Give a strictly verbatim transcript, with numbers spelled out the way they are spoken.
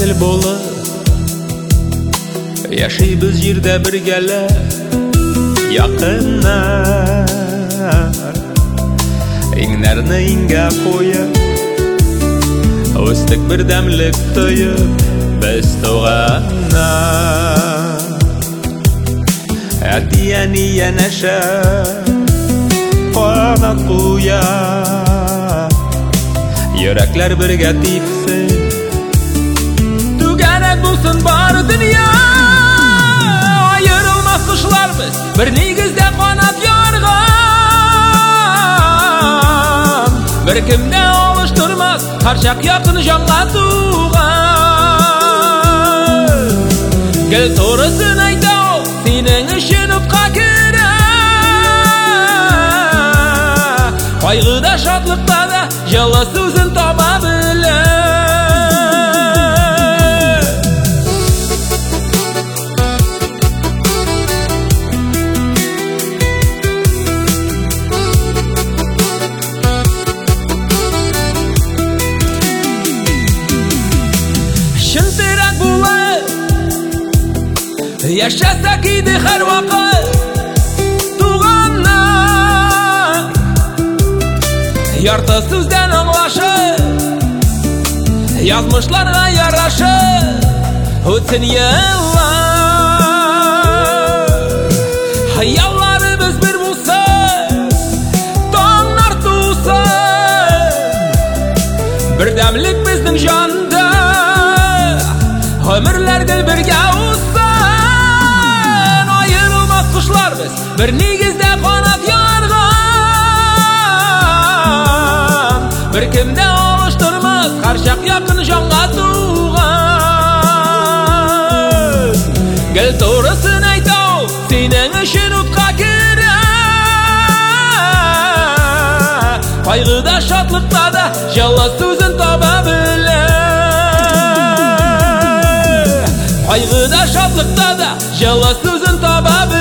ел болып яшайбыз жерде біргелі Якынна Иңнәрні иңгә қойып Өстік бір дәмлік тойып Біз туғанна Әтияни янәшә Қанат қуя Йөрәкләр бірге типсін Түгәрәк болсын бар дүния Айырылмас құшыларбыз Бір негізде қанат ярған Бір кімде алыштырмас Қаршақ яқын жанға туған Гіл торысын айтау Сенің үшін ұтқа кірі Қайғыда шатлықта да Жылы сөзін таба білі Шынтырақ бұлы Яшаса кейді әр вақыт Туғанна Ярты сөзден аңлашы Язмышларға ярашы Өтсін еллар Хаяллары біз бір болсын Таңнар тусын Бір дәмлік біздің жанда Өмірлерді бірге ұсын Айырылмас құшылар біз Бір негізде қанат ярған Бір кімде алыштырмас Қаршақ яқын жанға туған Гіл торысын айтау Сенің үшін ұтқа кірі Қайғыда шатлықта да Жылы сөзін таба білі Қайғыда шатлықта да Жылы сөзін таба білі